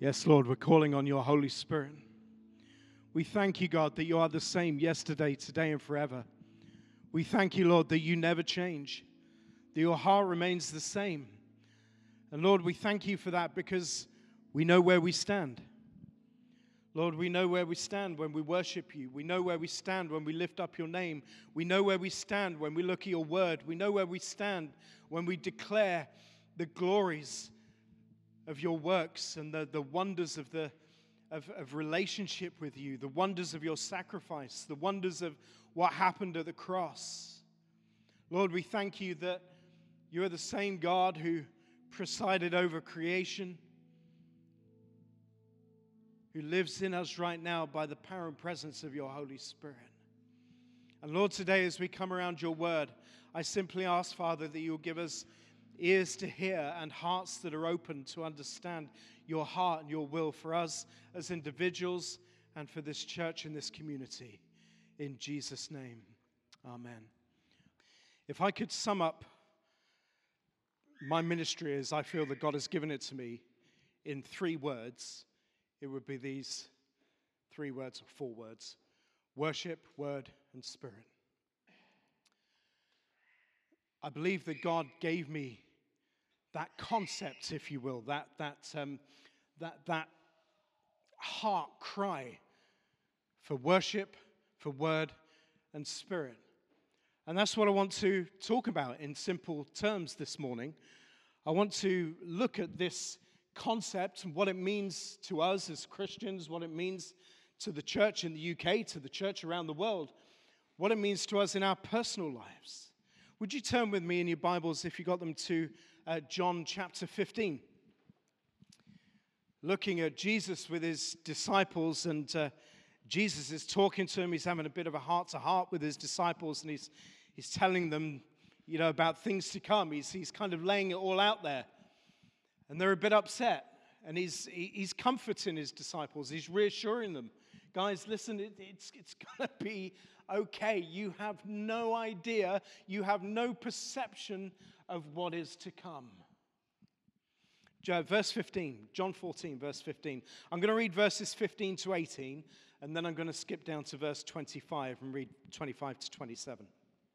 Yes, Lord, we're calling on your Holy Spirit. We thank you, God, that you are the same yesterday, today, and forever. We thank you, Lord, that you never change, that your heart remains the same. And Lord, we thank you for that because we know where we stand. Lord, we know where we stand when we worship you. We know where we stand when we lift up your name. We know where we stand when we look at your word. We know where we stand when we declare the glories of your works and the wonders of relationship with you, the wonders of your sacrifice, the wonders of what happened at the cross. Lord, we thank you that you are the same God who presided over creation, who lives in us right now by the power and presence of your Holy Spirit. And Lord, today as we come around your word, I simply ask, Father, that you'll give us ears to hear and hearts that are open to understand your heart and your will for us as individuals and for this church and this community. In Jesus' name, amen. If I could sum up my ministry as I feel that God has given it to me in 3 words, it would be these 3 words or 4 words: worship, word, and spirit. I believe that God gave me that concept, if you will, that heart cry for worship, for word, and spirit. And that's what I want to talk about in simple terms this morning. I want to look at this concept and what it means to us as Christians, what it means to the church in the UK, to the church around the world, what it means to us in our personal lives. Would you turn with me in your Bibles, if you got them, to John chapter 15? Looking at Jesus with his disciples, and Jesus is talking to him. He's having a bit of a heart-to-heart with his disciples, and he's telling them, about things to come. He's kind of laying it all out there. And they're a bit upset. And he's comforting his disciples. He's reassuring them. Guys, listen, it's going to be okay. You have no idea. You have no perception of what is to come. Verse 15, John 14, verse 15. I'm going to read verses 15 to 18, and then I'm going to skip down to verse 25 and read 25 to 27.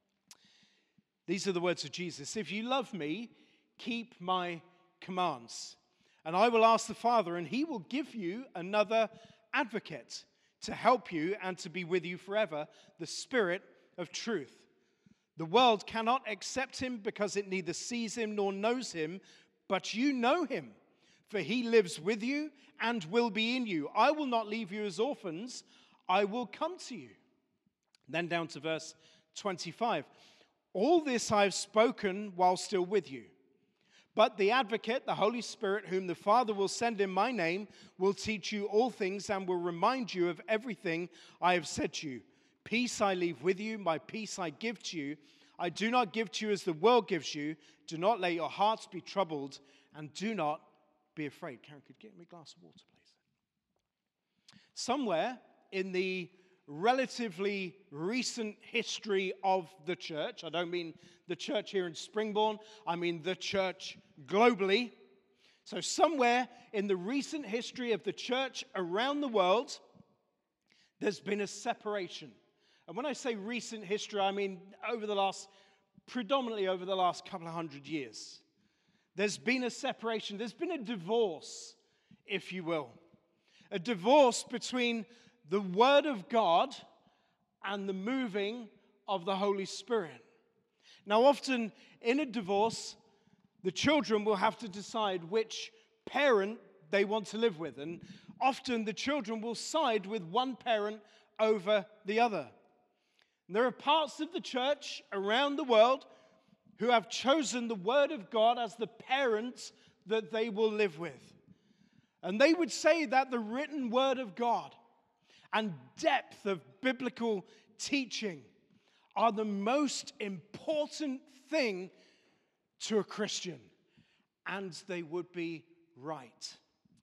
These are the words of Jesus. If you love me, keep my commands. And I will ask the Father, and he will give you another advocate to help you and to be with you forever, the Spirit of truth. The world cannot accept him because it neither sees him nor knows him, but you know him, for he lives with you and will be in you. I will not leave you as orphans. I will come to you. Then down to verse 25. All this I have spoken while still with you. But the advocate, the Holy Spirit, whom the Father will send in my name, will teach you all things and will remind you of everything I have said to you. Peace I leave with you, my peace I give to you. I do not give to you as the world gives you. Do not let your hearts be troubled, and do not be afraid. Karen, could you get me a glass of water, please? Somewhere in the relatively recent history of the church, I don't mean the church here in Springbourne, I mean the church globally. So somewhere in the recent history of the church around the world, there's been a separation. And when I say recent history, I mean predominantly over the last couple of 100 years. There's been a separation. There's been a divorce, if you will. A divorce between the Word of God and the moving of the Holy Spirit. Now, often in a divorce, the children will have to decide which parent they want to live with. And often the children will side with one parent over the other. And there are parts of the church around the world who have chosen the Word of God as the parent that they will live with. And they would say that the written Word of God and depth of biblical teaching are the most important thing to a Christian. And they would be right.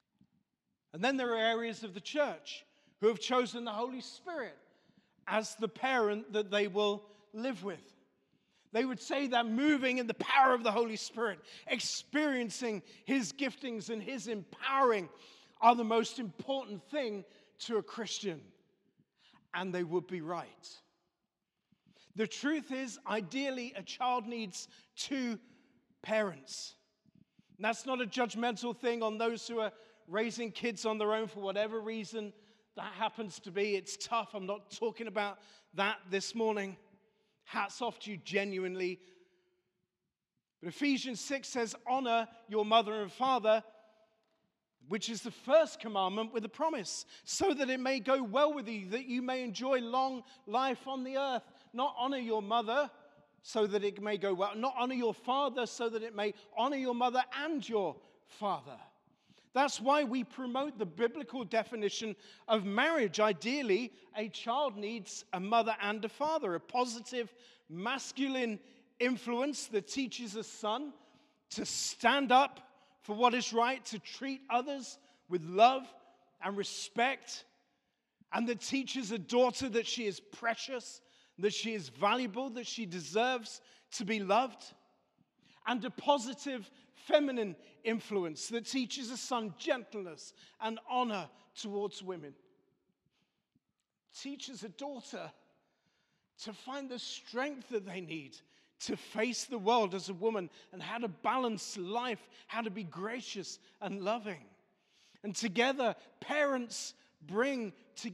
And then there are areas of the church who have chosen the Holy Spirit as the parent that they will live with. They would say that moving in the power of the Holy Spirit, experiencing his giftings and his empowering, are the most important thing to a Christian. And they would be right. The truth is, ideally, a child needs two parents. And that's not a judgmental thing on those who are raising kids on their own for whatever reason that happens to be. It's tough. I'm not talking about that this morning. Hats off to you genuinely. But Ephesians 6 says, honor your mother and father, which is the first commandment with a promise, so that it may go well with you, that you may enjoy long life on the earth. Not honor your mother so that it may go well. Not honor your father so that it may honor your mother and your father. That's why we promote the biblical definition of marriage. Ideally, a child needs a mother and a father, a positive masculine influence that teaches a son to stand up for what is right, to treat others with love and respect, and that teaches a daughter that she is precious, that she is valuable, that she deserves to be loved, and a positive feminine influence that teaches a son gentleness and honor towards women. Teaches a daughter to find the strength that they need to face the world as a woman, and how to balance life, how to be gracious and loving. And together, parents bring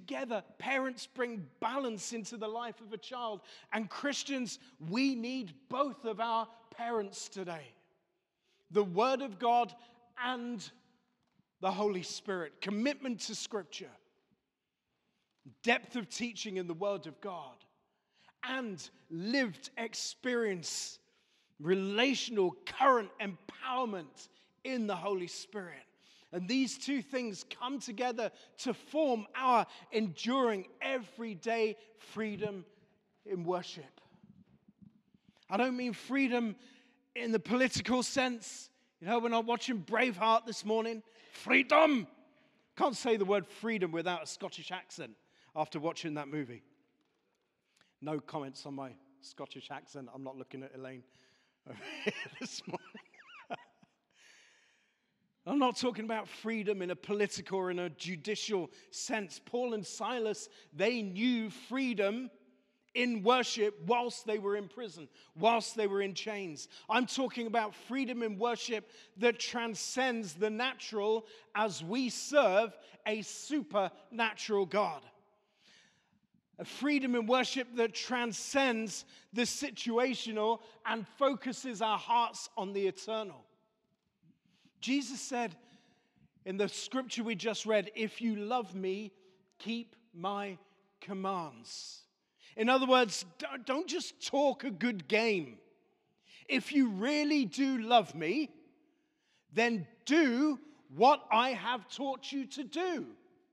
balance into the life of a child. And Christians, we need both of our parents today. The Word of God and the Holy Spirit. Commitment to Scripture. Depth of teaching in the Word of God. And lived experience, relational, current empowerment in the Holy Spirit. And these two things come together to form our enduring, everyday freedom in worship. I don't mean freedom in the political sense. You know, when I'm watching Braveheart this morning, freedom! Can't say the word freedom without a Scottish accent after watching that movie. No comments on my Scottish accent. I'm not looking at Elaine over here this morning. I'm not talking about freedom in a political or in a judicial sense. Paul and Silas, they knew freedom in worship whilst they were in prison, whilst they were in chains. I'm talking about freedom in worship that transcends the natural as we serve a supernatural God. A freedom in worship that transcends the situational and focuses our hearts on the eternal. Jesus said in the scripture we just read, if you love me, keep my commands. In other words, don't just talk a good game. If you really do love me, then do what I have taught you to do.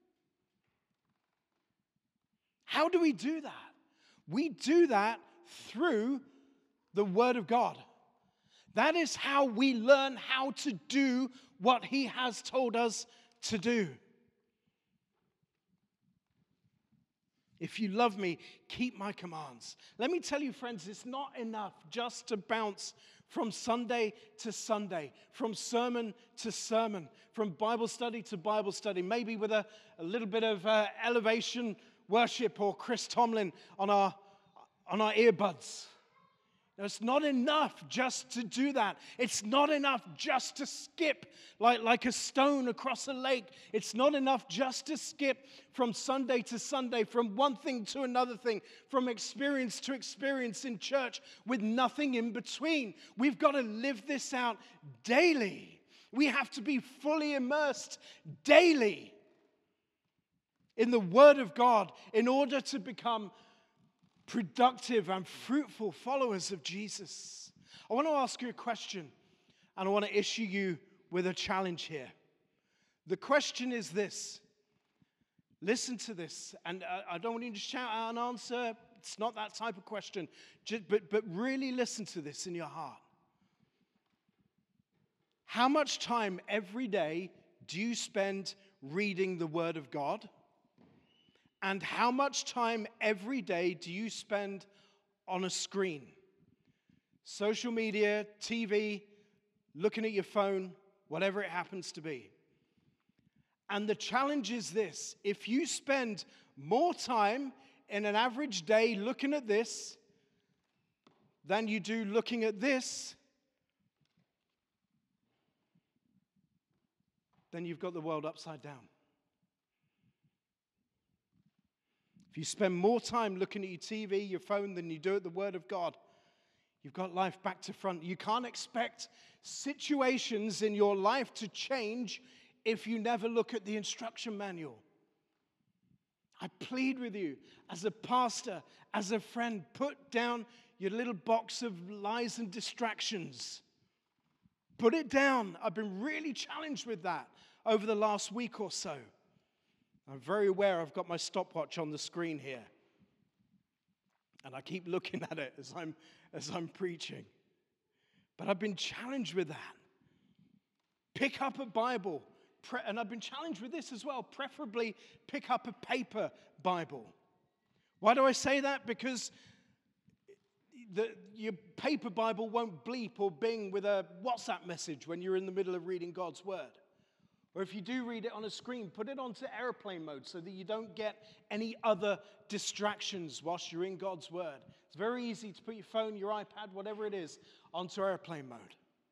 How do we do that? We do that through the Word of God. That is how we learn how to do what He has told us to do. If you love me, keep my commands. Let me tell you, friends, it's not enough just to bounce from Sunday to Sunday, from sermon to sermon, from Bible study to Bible study, maybe with a little bit of elevation worship or Chris Tomlin on our earbuds. No, it's not enough just to do that. It's not enough just to skip like a stone across a lake. It's not enough just to skip from Sunday to Sunday, from one thing to another thing, from experience to experience in church with nothing in between. We've got to live this out daily. We have to be fully immersed daily in the Word of God in order to become productive and fruitful followers of Jesus. I want to ask you a question, and I want to issue you with a challenge here. The question is this. Listen to this, and I don't want you to shout out an answer. It's not that type of question. But really listen to this in your heart. How much time every day do you spend reading the Word of God? And how much time every day do you spend on a screen? Social media, TV, looking at your phone, whatever it happens to be. And the challenge is this: if you spend more time in an average day looking at this than you do looking at this, then you've got the world upside down. If you spend more time looking at your TV, your phone, than you do at the Word of God, you've got life back to front. You can't expect situations in your life to change if you never look at the instruction manual. I plead with you, as a pastor, as a friend, put down your little box of lies and distractions. Put it down. I've been really challenged with that over the last week or so. I'm very aware I've got my stopwatch on the screen here. And I keep looking at it as I'm preaching. But I've been challenged with that. Pick up a Bible. And I've been challenged with this as well. Preferably pick up a paper Bible. Why do I say that? Because your paper Bible won't bleep or bing with a WhatsApp message when you're in the middle of reading God's Word. Or if you do read it on a screen, put it onto airplane mode so that you don't get any other distractions whilst you're in God's Word. It's very easy to put your phone, your iPad, whatever it is, onto airplane mode.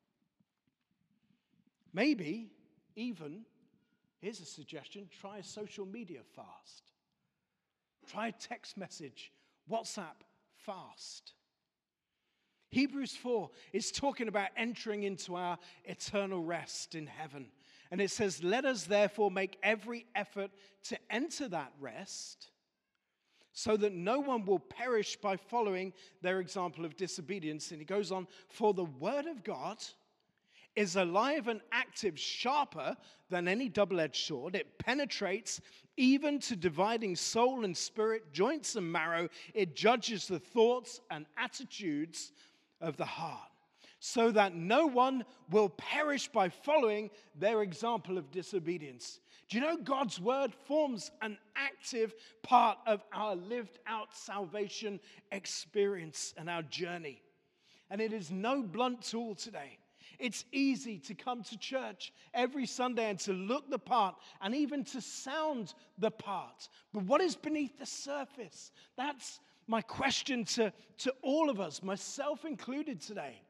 Maybe even, here's a suggestion, try a social media fast. Try a text message, WhatsApp fast. Hebrews 4 is talking about entering into our eternal rest in heaven. And it says, let us therefore make every effort to enter that rest, so that no one will perish by following their example of disobedience. And he goes on, for the word of God is alive and active, sharper than any double-edged sword. It penetrates even to dividing soul and spirit, joints and marrow. It judges the thoughts and attitudes of the heart, so that no one will perish by following their example of disobedience. Do you know God's word forms an active part of our lived out salvation experience and our journey? And it is no blunt tool today. It's easy to come to church every Sunday and to look the part and even to sound the part. But what is beneath the surface? That's my question to all of us, myself included today.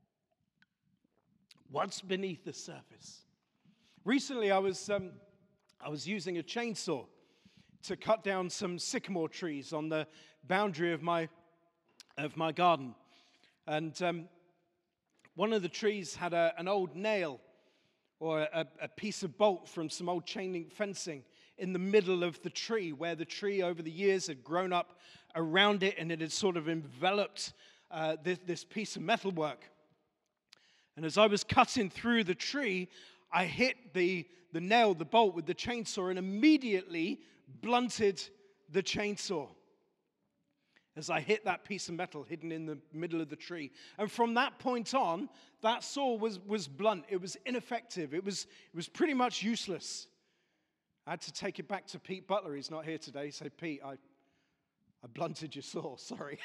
What's beneath the surface? Recently, I was using a chainsaw to cut down some sycamore trees on the boundary of my garden, and one of the trees had an old nail or a piece of bolt from some old chain link fencing in the middle of the tree, where the tree over the years had grown up around it, and it had sort of enveloped this piece of metalwork. And as I was cutting through the tree, I hit the nail, the bolt, with the chainsaw, and immediately blunted the chainsaw as I hit that piece of metal hidden in the middle of the tree. And from that point on, that saw was blunt. It was ineffective. It was pretty much useless. I had to take it back to Pete Butler. He's not here today. Say, Pete, I blunted your saw. Sorry.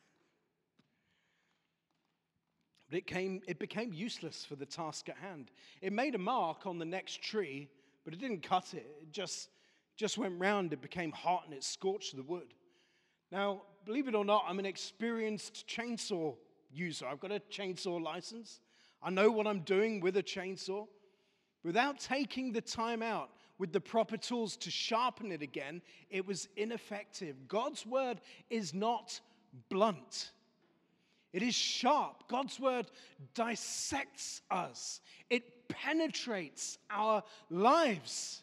But it became useless for the task at hand. It made a mark on the next tree, but it didn't cut it. It just went round. It became hot and it scorched the wood. Now, believe it or not, I'm an experienced chainsaw user. I've got a chainsaw license. I know what I'm doing with a chainsaw. Without taking the time out with the proper tools to sharpen it again, it was ineffective. God's word is not blunt. It is sharp. God's word dissects us. It penetrates our lives.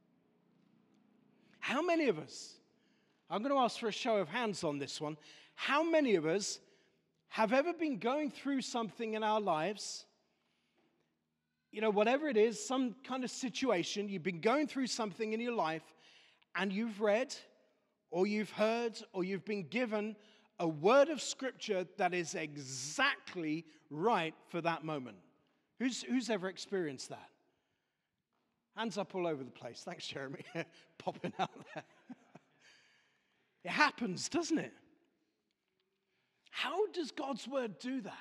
How many of us, I'm going to ask for a show of hands on this one, how many of us have ever been going through something in our lives, whatever it is, some kind of situation, you've been going through something in your life, and you've read, or you've heard, or you've been given a word of scripture that is exactly right for that moment? Who's ever experienced that? Hands up all over the place. Thanks, Jeremy. Popping out there. It happens, doesn't it? How does God's word do that?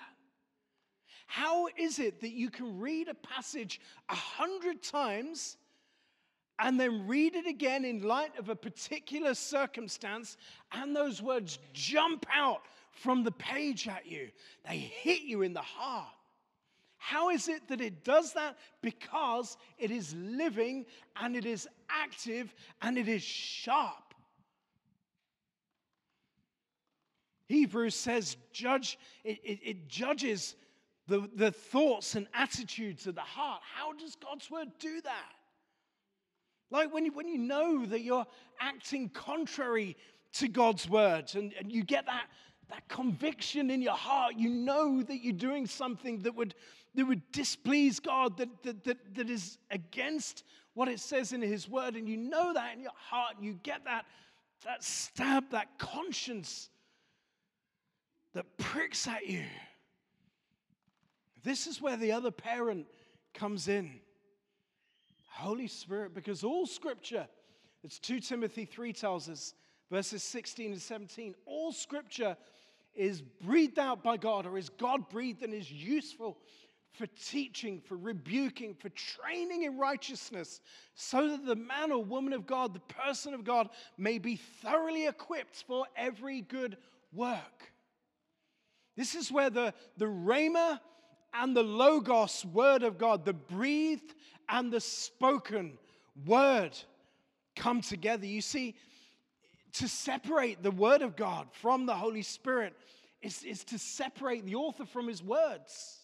How is it that you can read a passage 100 times and then read it again in light of a particular circumstance, and those words jump out from the page at you. They hit you in the heart. How is it that it does that? Because it is living, and it is active, and it is sharp. Hebrews says it judges the thoughts and attitudes of the heart. How does God's word do that? Like when you know that you're acting contrary to God's word, and you get that conviction in your heart, you know that you're doing something that would displease God, that is against what it says in his word, and you know that in your heart, and you get that stab, that conscience that pricks at you. This is where the other parent comes in. Holy Spirit, because all Scripture, it's 2 Timothy 3 tells us, verses 16 and 17, all Scripture is breathed out by God, or is God-breathed, and is useful for teaching, for rebuking, for training in righteousness, so that the man or woman of God, the person of God, may be thoroughly equipped for every good work. This is where the Rhema and the Logos word of God, the breathed and the spoken word, come together. You see, to separate the word of God from the Holy Spirit is to separate the author from his words.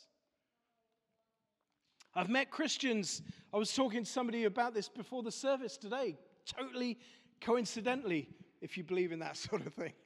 I've met Christians, I was talking to somebody about this before the service today, totally coincidentally, if you believe in that sort of thing.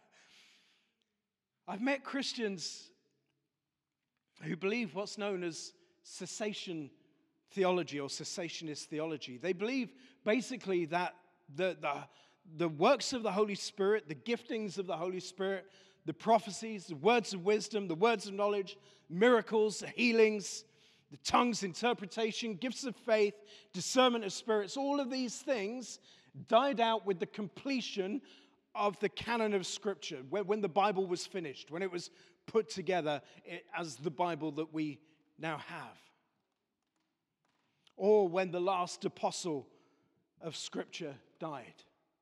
I've met Christians who believe what's known as cessation theology or cessationist theology. They believe basically that the works of the Holy Spirit, the giftings of the Holy Spirit, the prophecies, the words of wisdom, the words of knowledge, miracles, the healings, the tongues, interpretation, gifts of faith, discernment of spirits, all of these things died out with the completion of the canon of Scripture, when the Bible was finished, when it was put together as the Bible that we now have. Or when the last apostle of Scripture died.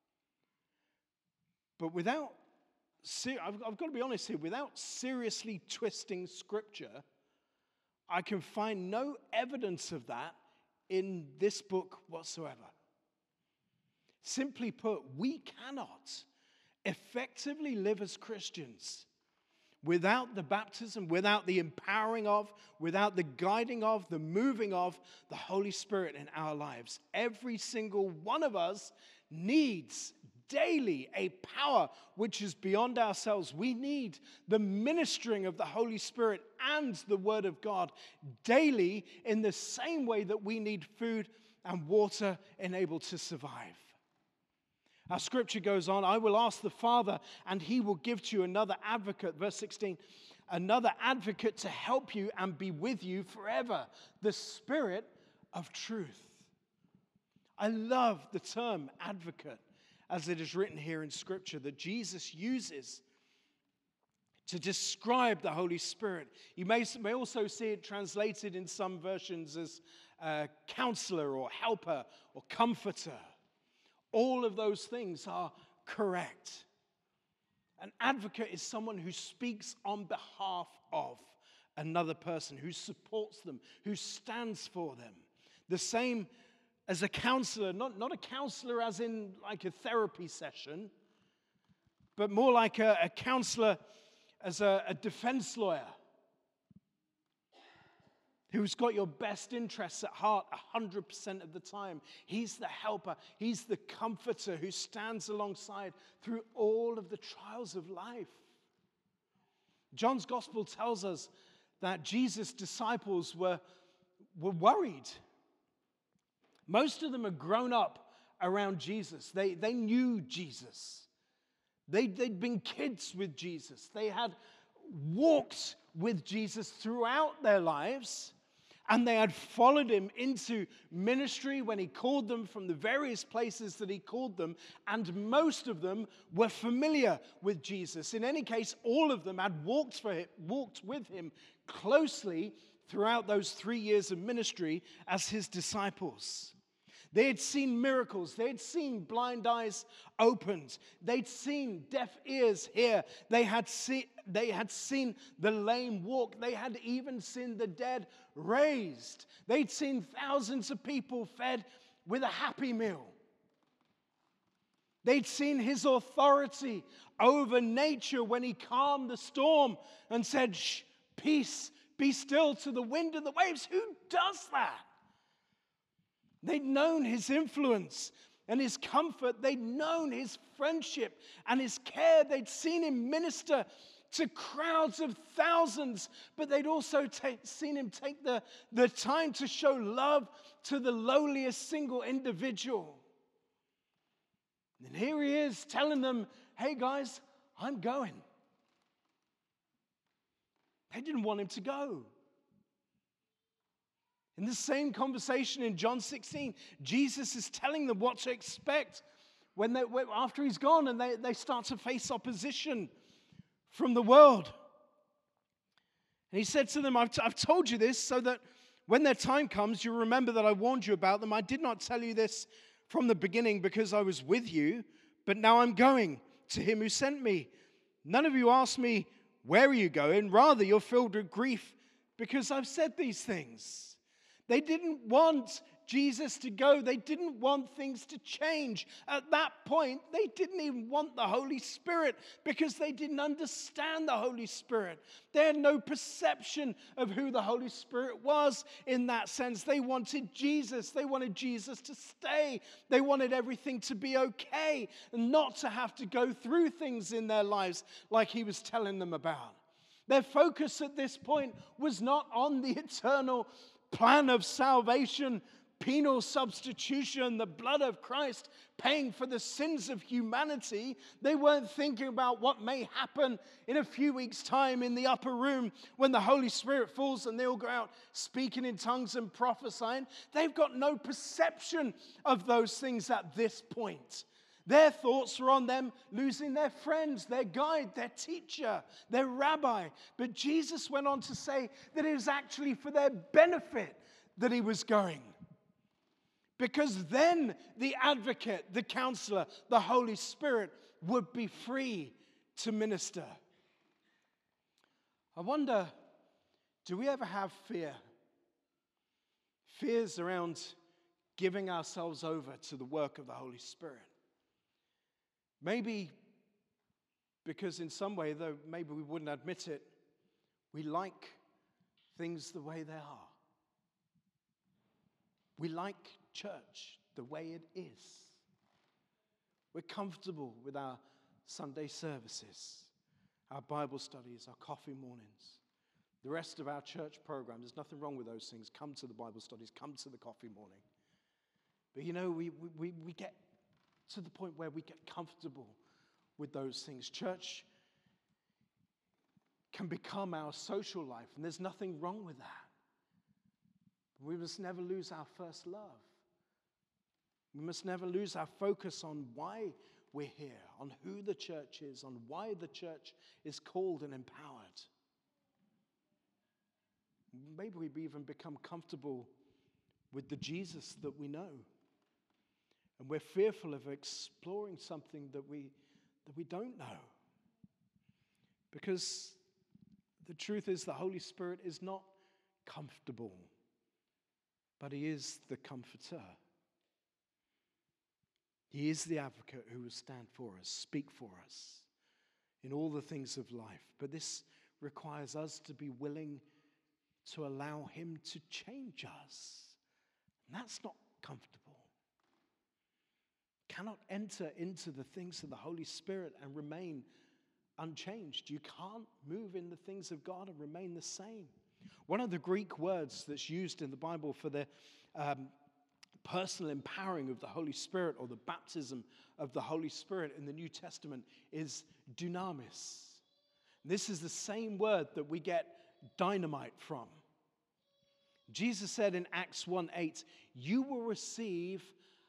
But I've got to be honest here, without seriously twisting Scripture, I can find no evidence of that in this book whatsoever. Simply put, we cannot effectively live as Christians without the baptism, without the empowering of, without the guiding of, the moving of the Holy Spirit in our lives. Every single one of us needs daily a power which is beyond ourselves. We need the ministering of the Holy Spirit and the Word of God daily in the same way that we need food and water enabled to survive. Our scripture goes on, I will ask the Father, and he will give to you another advocate, verse 16, another advocate to help you and be with you forever, the Spirit of truth. I love the term advocate as it is written here in Scripture that Jesus uses to describe the Holy Spirit. You may also see it translated in some versions as counselor or helper or comforter. All of those things are correct. An advocate is someone who speaks on behalf of another person, who supports them, who stands for them. The same as a counselor, not a counselor as in like a therapy session, but more like a counselor as a defense lawyer who's got your best interests at heart 100% of the time. He's the helper. He's the comforter who stands alongside through all of the trials of life. John's gospel tells us that Jesus' disciples were worried. Most of them had grown up around Jesus. They knew Jesus. They'd been kids with Jesus. They had walked with Jesus throughout their lives. And they had followed him into ministry when he called them from the various places that he called them. And most of them were familiar with Jesus. In any case, all of them had walked with him closely throughout those 3 years of ministry as his disciples. They had seen miracles. They had seen blind eyes opened. They'd seen deaf ears hear. They had seen the lame walk. They had even seen the dead raised. They'd seen thousands of people fed with a happy meal. They'd seen his authority over nature when he calmed the storm and said, "Shh, peace, be still," to the wind and the waves. Who does that? They'd known his influence and his comfort. They'd known his friendship and his care. They'd seen him minister to crowds of thousands, but they'd also seen him take the time to show love to the lowliest single individual. And here he is telling them, "Hey guys, I'm going." They didn't want him to go. In the same conversation in John 16, Jesus is telling them what to expect after he's gone, and they start to face opposition from the world. And he said to them, I've told you this so that when their time comes, you remember that I warned you about them. I did not tell you this from the beginning because I was with you, but now I'm going to him who sent me. None of you asked me, where are you going? Rather, you're filled with grief because I've said these things. They didn't want Jesus to go. They didn't want things to change. At that point, they didn't even want the Holy Spirit because they didn't understand the Holy Spirit. They had no perception of who the Holy Spirit was in that sense. They wanted Jesus. They wanted Jesus to stay. They wanted everything to be okay and not to have to go through things in their lives like he was telling them about. Their focus at this point was not on the eternal plan of salvation, penal substitution, the blood of Christ paying for the sins of humanity. They weren't thinking about what may happen in a few weeks' time in the upper room when the Holy Spirit falls and they all go out speaking in tongues and prophesying. They've got no perception of those things at this point. Their thoughts were on them losing their friends, their guide, their teacher, their rabbi. But Jesus went on to say that it was actually for their benefit that he was going. Because then the advocate, the counselor, the Holy Spirit would be free to minister. I wonder, do we ever have fear? Fears around giving ourselves over to the work of the Holy Spirit. Maybe because in some way, though maybe we wouldn't admit it, we like things the way they are. We like church the way it is. We're comfortable with our Sunday services, our Bible studies, our coffee mornings, the rest of our church program. There's nothing wrong with those things. Come to the Bible studies, come to the coffee morning. But you know, we get to the point where we get comfortable with those things. Church can become our social life, and there's nothing wrong with that. We must never lose our first love. We must never lose our focus on why we're here, on who the church is, on why the church is called and empowered. Maybe we've even become comfortable with the Jesus that we know. And we're fearful of exploring something that we don't know. Because the truth is the Holy Spirit is not comfortable, but he is the comforter. He is the advocate who will stand for us, speak for us in all the things of life. But this requires us to be willing to allow him to change us. And that's not comfortable. Cannot enter into the things of the Holy Spirit and remain unchanged. You can't move in the things of God and remain the same. One of the Greek words that's used in the Bible for the personal empowering of the Holy Spirit or the baptism of the Holy Spirit in the New Testament is dunamis. This is the same word that we get dynamite from. Jesus said in Acts 1:8, you will receive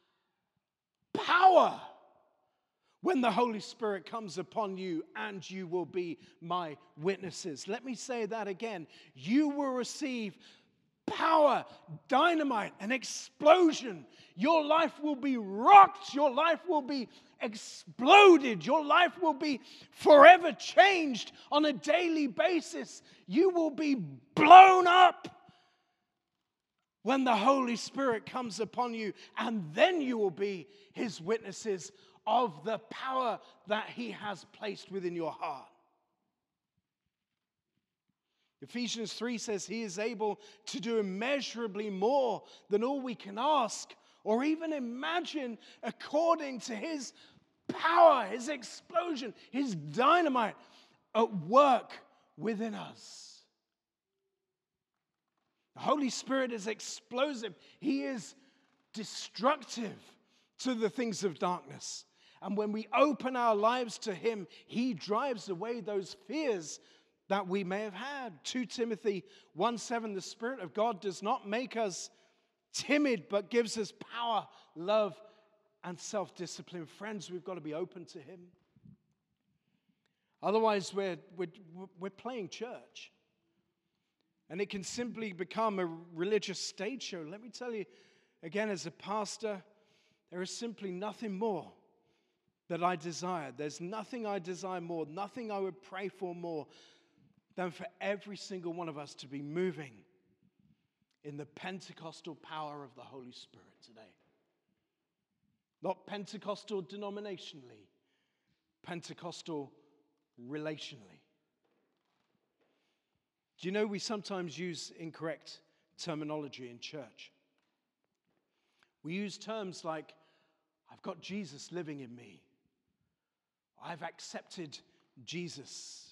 power when the Holy Spirit comes upon you, and you will be my witnesses. Let me say that again. You will receive power, dynamite, an explosion. Your life will be rocked. Your life will be exploded. Your life will be forever changed on a daily basis. You will be blown up when the Holy Spirit comes upon you, and then you will be his witnesses of the power that he has placed within your heart. Ephesians 3 says he is able to do immeasurably more than all we can ask or even imagine, according to his power, his explosion, his dynamite at work within us. The Holy Spirit is explosive. He is destructive to the things of darkness. And when we open our lives to him, he drives away those fears that we may have had. 2 Timothy 1:7, the Spirit of God does not make us timid, but gives us power, love, and self-discipline. Friends, we've got to be open to him. Otherwise, we're playing church. And it can simply become a religious stage show. Let me tell you, again, as a pastor, there is simply nothing more that I desire. There's nothing I desire more, nothing I would pray for more than for every single one of us to be moving in the Pentecostal power of the Holy Spirit today. Not Pentecostal denominationally, Pentecostal relationally. Do you know we sometimes use incorrect terminology in church? We use terms like, I've got Jesus living in me. I've accepted Jesus.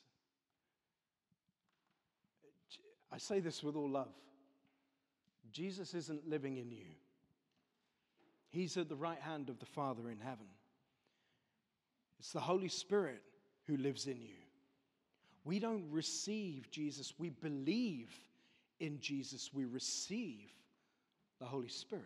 I say this with all love. Jesus isn't living in you. He's at the right hand of the Father in heaven. It's the Holy Spirit who lives in you. We don't receive Jesus. We believe in Jesus. We receive the Holy Spirit.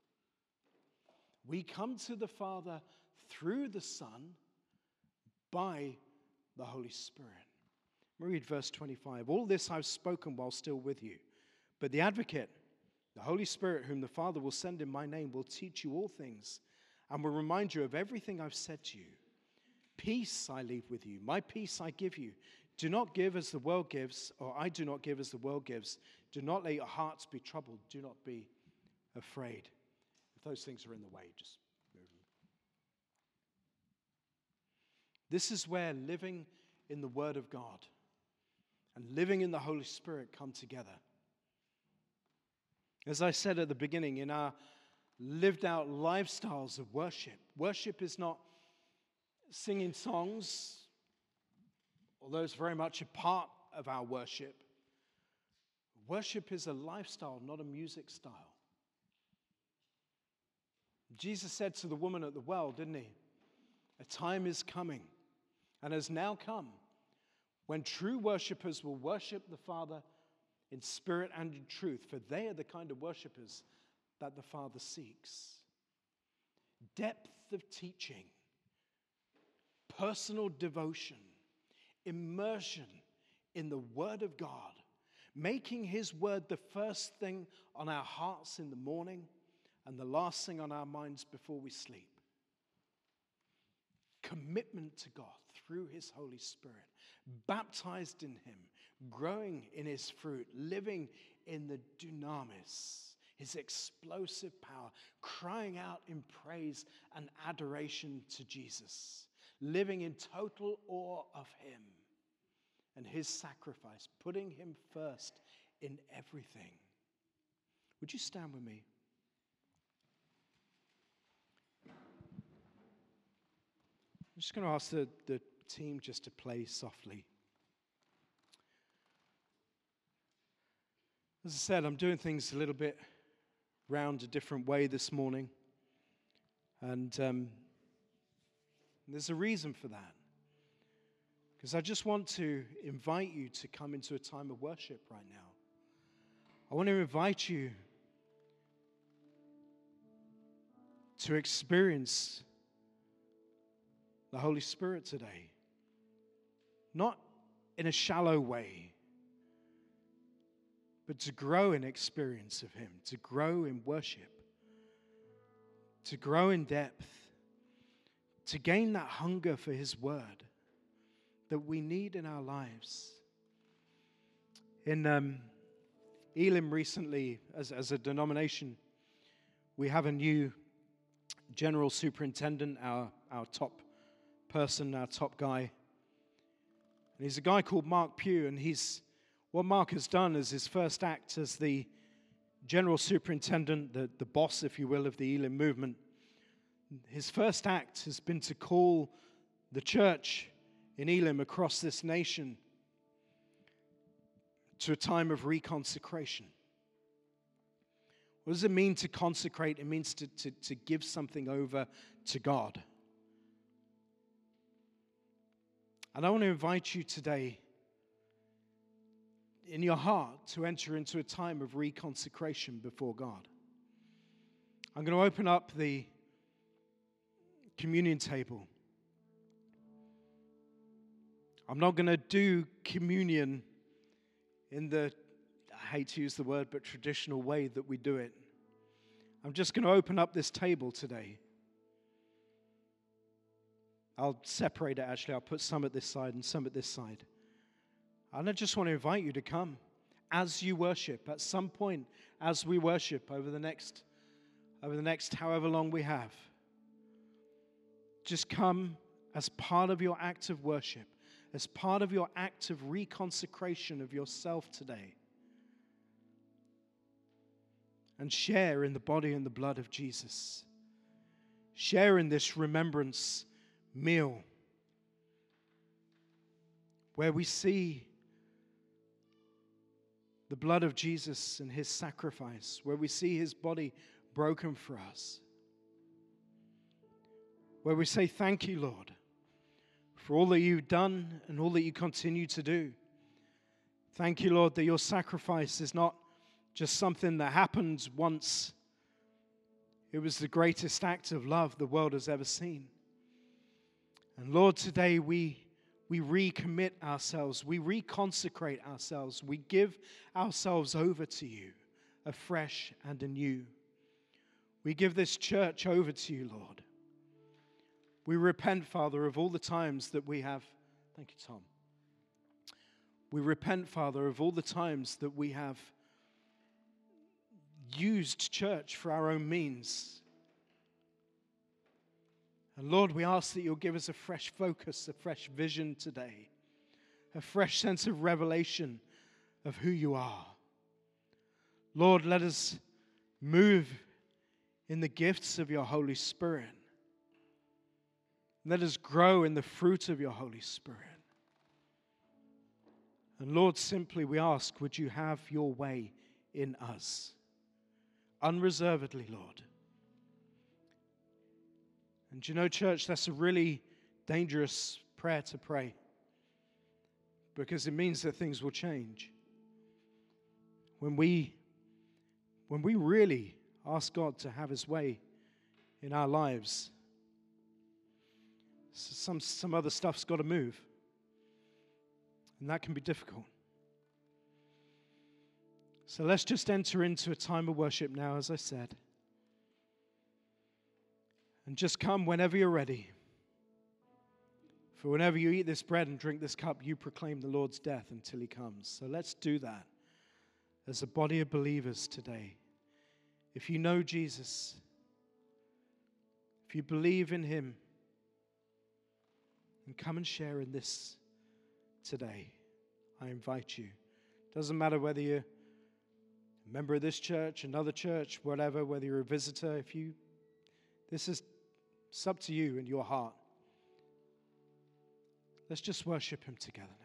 We come to the Father through the Son by the Holy Spirit. Read verse 25. All this I've spoken while still with you. But the Advocate, the Holy Spirit, whom the Father will send in my name, will teach you all things and will remind you of everything I've said to you. Peace I leave with you. My peace I give you. Do not give as the world gives, or I do not give as the world gives. Do not let your hearts be troubled. Do not be afraid. If those things are in the way, just move them. This is where living in the Word of God and living in the Holy Spirit come together. As I said at the beginning, in our lived out lifestyles of worship, worship is not singing songs, although it's very much a part of our worship. Worship is a lifestyle, not a music style. Jesus said to the woman at the well, didn't he? A time is coming and has now come when true worshipers will worship the Father in spirit and in truth, for they are the kind of worshipers that the Father seeks. Depth of teaching, personal devotion, immersion in the Word of God, making His Word the first thing on our hearts in the morning and the last thing on our minds before we sleep. Commitment to God through His Holy Spirit, baptized in Him, growing in His fruit, living in the dunamis, His explosive power, crying out in praise and adoration to Jesus, living in total awe of Him and His sacrifice, putting Him first in everything. Would you stand with me? I'm just going to ask the team just to play softly. As I said, I'm doing things a little bit round a different way this morning. And there's a reason for that. Because I just want to invite you to come into a time of worship right now. I want to invite you to experience the Holy Spirit today. Not in a shallow way, but to grow in experience of Him, to grow in worship, to grow in depth, to gain that hunger for His word that we need in our lives. In Elim recently, as a denomination, we have a new general superintendent, our top person, our top guy. And he's a guy called Mark Pugh, and what Mark has done is his first act as the general superintendent, the boss, if you will, of the Elim movement. His first act has been to call the church in Elim across this nation to a time of reconsecration. What does it mean to consecrate? It means to give something over to God. And I want to invite you today in your heart to enter into a time of reconsecration before God. I'm going to open up the communion table. I'm not going to do communion in the, I hate to use the word, but traditional way that we do it. I'm just going to open up this table today. I'll separate it actually. I'll put some at this side and some at this side. And I just want to invite you to come as you worship. At some point, as we worship over the next however long we have, just come as part of your act of worship, as part of your act of reconsecration of yourself today, and share in the body and the blood of Jesus. Share in this remembrance meal where we see the blood of Jesus and His sacrifice, where we see His body broken for us, where we say, thank you, Lord, for all that you've done and all that you continue to do. Thank you, Lord, that your sacrifice is not just something that happened once. It was the greatest act of love the world has ever seen. And Lord, today we recommit ourselves, we reconsecrate ourselves, we give ourselves over to you afresh and anew. We give this church over to you, Lord. We repent, Father, of all the times that we have, thank you, Tom. We repent, Father, of all the times that we have used church for our own means. And Lord, we ask that you'll give us a fresh focus, a fresh vision today, a fresh sense of revelation of who you are. Lord, let us move in the gifts of your Holy Spirit. Let us grow in the fruit of your Holy Spirit. And Lord, simply we ask, would you have your way in us? Unreservedly, Lord. And you know, church, that's a really dangerous prayer to pray, because it means that things will change. When we really ask God to have his way in our lives, some other stuff's got to move. And that can be difficult. So let's just enter into a time of worship now, as I said. And just come whenever you're ready. For whenever you eat this bread and drink this cup, you proclaim the Lord's death until he comes. So let's do that as a body of believers today. If you know Jesus, if you believe in him, and come and share in this today, I invite you. Doesn't matter whether you're a member of this church, another church, whatever, whether you're a visitor, it's up to you and your heart. Let's just worship him together now.